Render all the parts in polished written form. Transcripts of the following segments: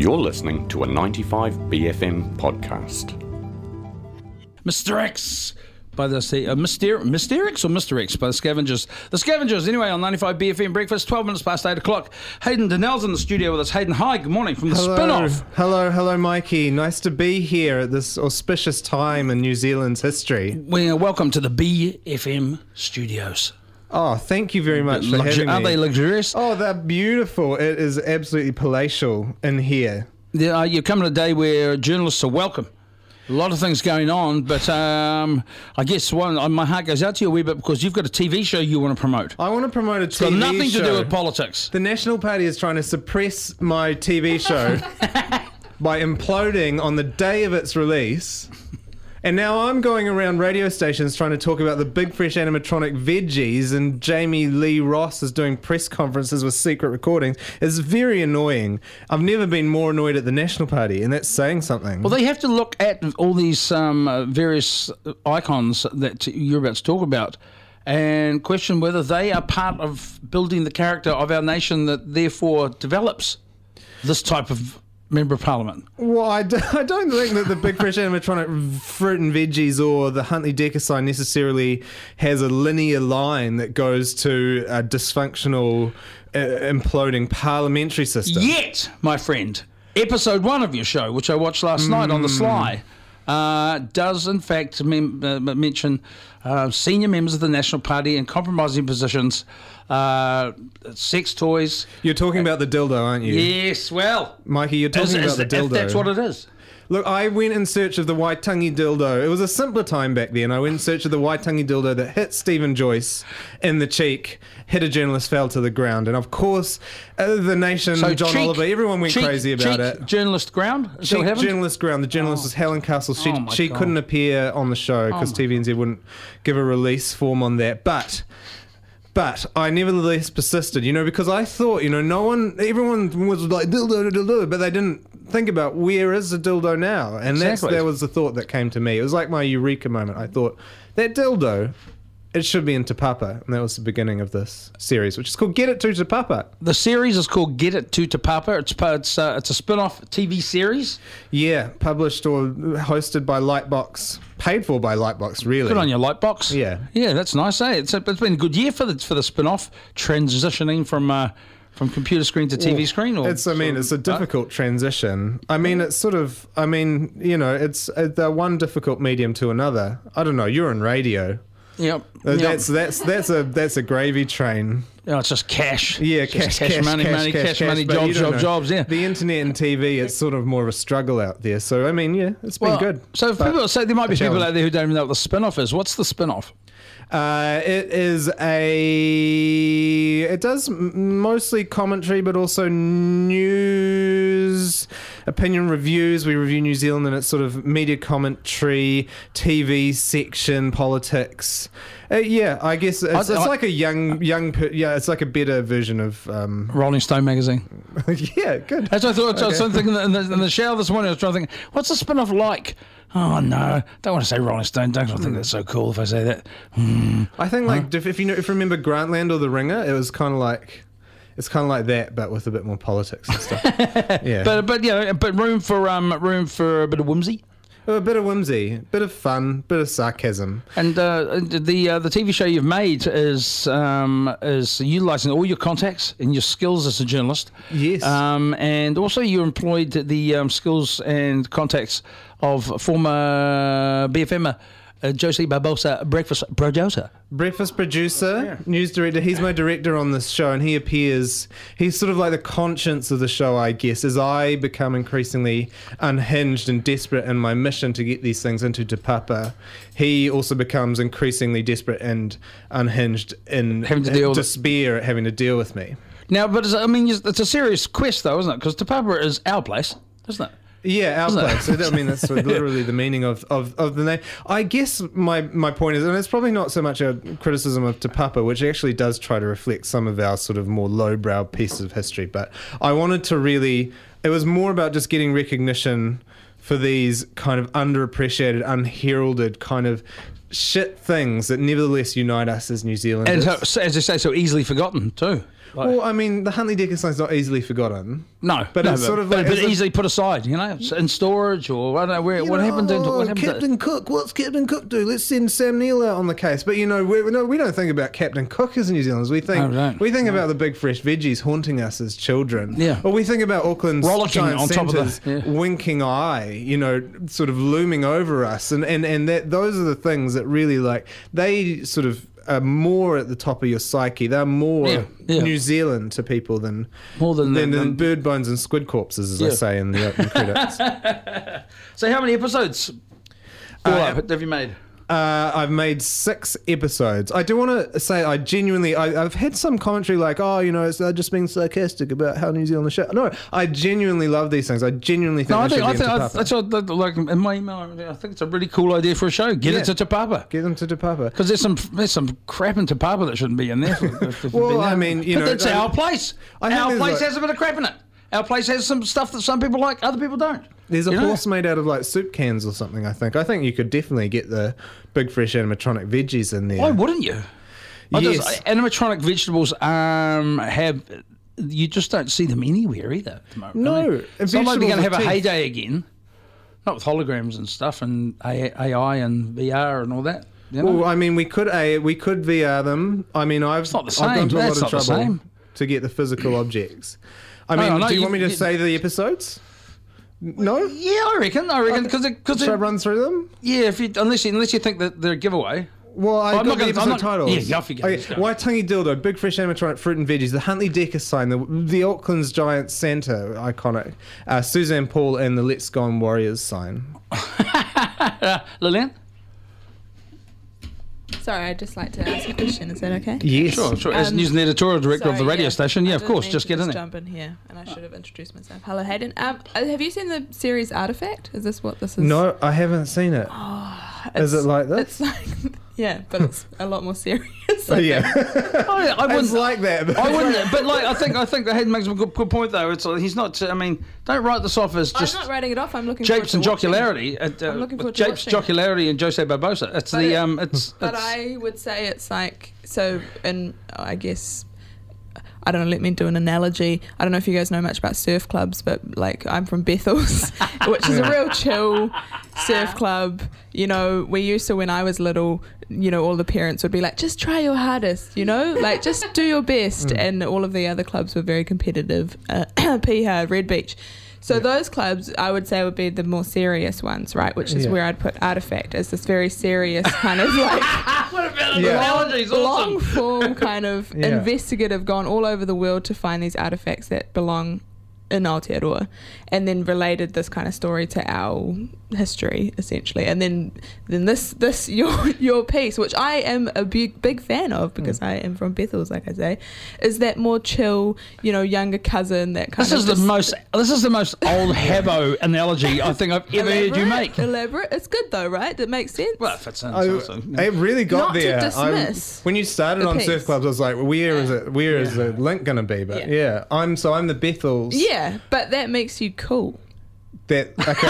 You're listening to a 95BFM podcast. Mr. X by the Mr. X or Mr. X by the Scavengers. The Scavengers, anyway, on 95BFM Breakfast, 12 minutes past 8 o'clock. Hayden Donnell's in the studio with us. Hayden, hi, good morning from the spin-off. Hello, Mikey. Nice to be here at this auspicious time in New Zealand's history. Well, welcome to the BFM studios. Oh, thank you very much for having me. Are they luxurious? Oh, they're beautiful. It is absolutely palatial in here. Yeah, you come to a day where journalists are welcome. A lot of things going on, but I guess my heart goes out to you a wee bit because you've got a TV show you want to promote. I want to promote a TV show. It's got nothing to do with politics. The National Party is trying to suppress my TV show by imploding on the day of its release. And now I'm going around radio stations trying to talk about the Big Fresh animatronic veggies, and Jamie Lee Ross is doing press conferences with secret recordings. It's very annoying. I've never been more annoyed at the National Party, and that's saying something. Well, they have to look at all these various icons that you're about to talk about and question whether they are part of building the character of our nation that therefore develops this type of Member of Parliament. Well, I don't think that the Big Fresh animatronic fruit and veggies or the Huntley Decker sign necessarily has a linear line that goes to a dysfunctional, imploding parliamentary system. Yet, my friend, episode 1 of your show, which I watched last night on the sly, does in fact mention senior members of the National Party in compromising positions, sex toys. You're talking about the dildo, aren't you? Yes, well, Mikey, you're talking about the dildo. If that's what it is. Look, I went in search of the Waitangi dildo. It was a simpler time back then. I went in search of the Waitangi dildo that hit Stephen Joyce in the cheek, hit a journalist, fell to the ground. And of course, the Nation, so John Oliver, everyone went crazy about it. Journalist ground? Journalist ground. The journalist was Helen Castle. She couldn't appear on the show because TVNZ wouldn't give a release form on that. But I nevertheless persisted, because I thought, everyone was like, dildo, but they didn't think about where is the dildo now. And that was the thought that came to me. It was like my eureka moment. I thought, that dildo, it should be in Te Papa. And that was the beginning of this series, which is called Get It to Te Papa. The series is called Get It to Te Papa. It's a spin-off TV series. Yeah, published or hosted by Lightbox. Paid for by Lightbox, really. Good on your Lightbox. Yeah, that's nice. It's been a good year for the spin-off, transitioning from computer screen to TV screen. It's a difficult transition. It's the one difficult medium to another. I don't know. You're in radio. Yep. That's a gravy train. Oh, it's just cash. Yeah, cash money, jobs. Yeah. The internet and TV, it's sort of more of a struggle out there. So it's been good. So if people say there might be people out there who don't even know what the spin-off is. What's the spin-off? It does mostly commentary, but also news, opinion reviews. We review New Zealand and its sort of media commentary, TV section, politics. I guess it's like a it's like a better version of Rolling Stone magazine. Yeah, good. As I thought, I was thinking in the shower this morning. I was trying to think, what's the spin-off like? Oh no, don't want to say Rolling Stone. Don't think that's so cool if I say that. I think if you remember Grantland or The Ringer, it was kind of like. It's kind of like that, but with a bit more politics and stuff. Yeah, but room for a bit of whimsy. A bit of whimsy, bit of fun, bit of sarcasm. And the TV show you've made is utilising all your contacts and your skills as a journalist. Yes. And also you employed the skills and contacts of former BFM Josie Barbosa, breakfast producer, news director. He's my director on this show, and he's sort of like the conscience of the show, I guess, as I become increasingly unhinged and desperate in my mission to get these things into Te Papa. He also becomes increasingly desperate and unhinged in despair at having to deal with me. Now, but it's a serious quest, though, isn't it? Because Te Papa is our place, isn't it? Yeah, our place. That's literally the meaning of the name. I guess my point is, and it's probably not so much a criticism of Te Papa, which actually does try to reflect some of our sort of more lowbrow pieces of history, but I wanted to it was more about just getting recognition for these kind of underappreciated, unheralded kind of shit things that nevertheless unite us as New Zealanders. And as I say, so easily forgotten too. Like, Well, I mean, the Huntley Decker sign's not easily forgotten. no, but it's sort of like but easily put aside, in storage or I don't know where. What happened to Captain Cook? What's Captain Cook do? Let's send Sam Neill out on the case. But we don't think about Captain Cook as New Zealanders. We think about the big fresh veggies haunting us as children. Yeah. Or we think about Auckland's giant on top centres, of winking eye, sort of looming over us, and that those are the things that really they sort of are more at the top of your psyche. They're more New Zealand to people than bird bones and squid corpses, as I say in the opening credits. So how many episodes have you made? I've made 6 episodes. I do want to say I've had some commentary like, it's just being sarcastic about how New Zealand is shit. No, I genuinely love these things. I genuinely think they should be in Te Papa. That's what, like in my email, I think it's a really cool idea for a show. Get it to Te Papa. Get them to Te Papa. Because there's some crap in Te Papa that shouldn't be in there. Well, I mean, but that's our place. Our place has a bit of crap in it. Our place has some stuff that some people like, other people don't. There's a horse made out of soup cans or something, I think. I think you could definitely get the big fresh animatronic veggies in there. Why wouldn't you? Yes. Animatronic vegetables you just don't see them anywhere either at the moment. No. It's not like they're going to have a heyday again. Not with holograms and stuff and AI and VR and all that. Well, I mean, we could VR them. I mean, I've gone to a lot of trouble to get the physical objects. I mean, do you want me to say the episodes? No? Yeah, I reckon. Because should I run through them? Yeah, unless you think that they're a giveaway. Well, I've got the episode titles. Yeah, Waitangi Dildo, Big Fresh Animatronic Fruit and Veggies, the Huntley Decker sign, the Auckland's Giant Santa, iconic, Suzanne Paul, and the Let's Go On Warriors sign. Lillian? Sorry, I'd just like to ask a question. Is that okay? Yes. Sure. As news and editorial director of the radio station, of course, just get in there. Jump in here, and I should have introduced myself. Hello, Hayden. Have you seen the series Artifact? Is this what this is? No, I haven't seen it. Is it like this? It's like, yeah, but it's a lot more serious. Yeah. I wouldn't like that. But I wouldn't. But I think that Hayden makes a good point though. It's he's not. I mean, don't write this off as just. I'm not writing it off. I'm looking. Japes and jocularity. I'm looking forward to Japes, jocularity, and Jose Barbosa. But I would say it's like so, and I guess. I don't know, let me do an analogy. I don't know if you guys know much about surf clubs, but I'm from Bethel's, which is a real chill surf club. We used to, when I was little, all the parents would be like, just try your hardest, just do your best. And all of the other clubs were very competitive. Piha, Red Beach. So those clubs, I would say, would be the more serious ones, right? Which is where I'd put Artifact as this very serious kind of what about analogies? Long form kind of investigative, gone all over the world to find these artifacts that belong in Aotearoa, and then related this kind of story to our history essentially, and then this your piece, which I am a big fan of because I am from Bethel's, like I say, is that more chill, younger cousin that kind this is the most old Habbo analogy I think I've ever heard you make. Elaborate. It's good though, right? That makes sense. Well, if it's awesome. It really got not there. To dismiss when you started on surf clubs, I was like, where is the link going to be? But I'm the Bethel's. Yeah, but that makes you cool. Okay.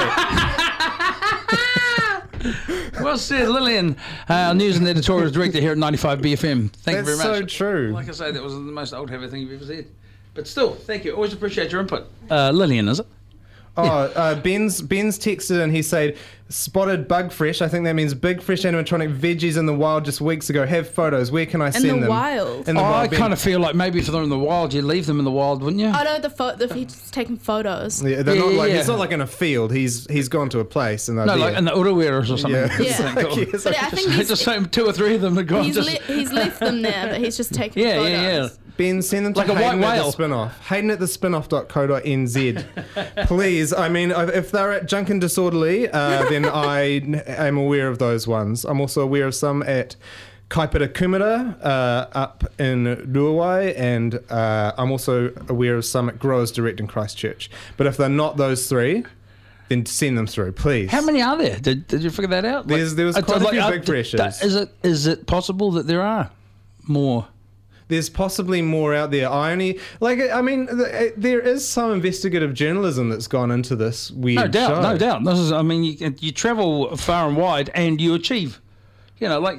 Well said, Lillian, news and editorial director here at 95 BFM. Thank you very much. That's so true. Like I say, that was the most old Habbo thing you've ever said. But still, thank you. Always appreciate your input. Lillian, is it? Ben's texted and he said, spotted bug fresh. I think that means big fresh animatronic veggies in the wild just weeks ago. Have photos. Where can I send them? In the wild? I kind of feel like maybe if they're in the wild, you leave them in the wild, wouldn't you? I know he's taking photos. Yeah, they're not like it's not like in a field. He's gone to a place and they're like in the Uraweras or something. Yeah. But I think just 2 or 3 of them have gone. He's left them there, but he's just taking photos. Yeah. Ben, send them to like a white whale. Hayden at the spinoff.co.nz. Please, I mean, if they're at Junk and Disorderly, then I am aware of those ones. I'm also aware of some at Kaipara Kumara up in Ruawai, and I'm also aware of some at Growers Direct in Christchurch. But if they're not those 3, then send them through, please. How many are there? Did you figure that out? There was quite a few big freshes. Is it possible that there are more? There's possibly more out there. There is some investigative journalism that's gone into this weird show. No doubt. This is, you travel far and wide and you achieve,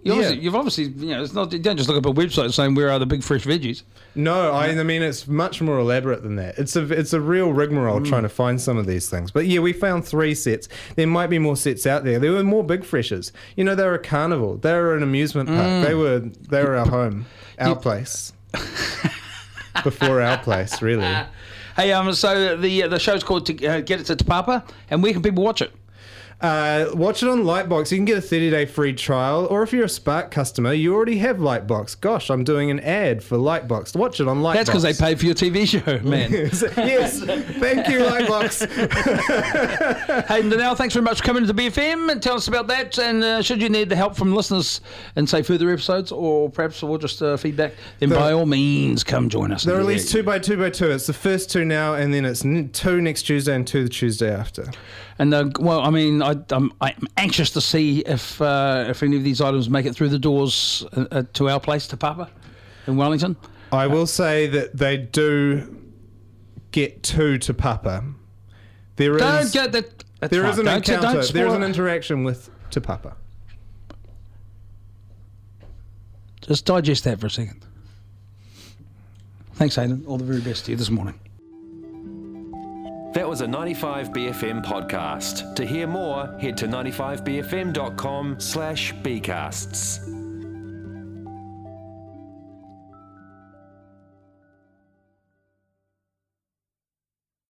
You've obviously, it's not. You don't just look up a website saying where are the big fresh veggies. No, I mean it's much more elaborate than that. It's a real rigmarole trying to find some of these things. But yeah, we found 3 sets. There might be more sets out there. There were more big freshes. They were a carnival. They were an amusement park. They were our home, our place. Before our place, really. Hey, so the show's called Get It to Te Papa, and where can people watch it? Watch it on Lightbox. You can get a 30-day free trial, or if you're a Spark customer, you already have Lightbox. Gosh, I'm doing an ad for Lightbox. Watch it on Lightbox. That's because they paid for your TV show, man. Yes, thank you, Lightbox. Hayden Donnell, thanks very much for coming to the BFM and tell us about that. And should you need the help from listeners and say further episodes, or perhaps we'll just feedback, then by all means come join us. They're released 2 by 2 by 2. It's the first 2 now, and then it's 2 next Tuesday and 2 the Tuesday after. And I'm anxious to see if any of these items make it through the doors to our place, Te Papa, in Wellington. I will say that they do get to Te Papa. There is an encounter. There is an interaction with Te Papa. Just digest that for a second. Thanks, Hayden. All the very best to you this morning. That was a 95BFM podcast. To hear more, head to 95bfm.com/bcasts.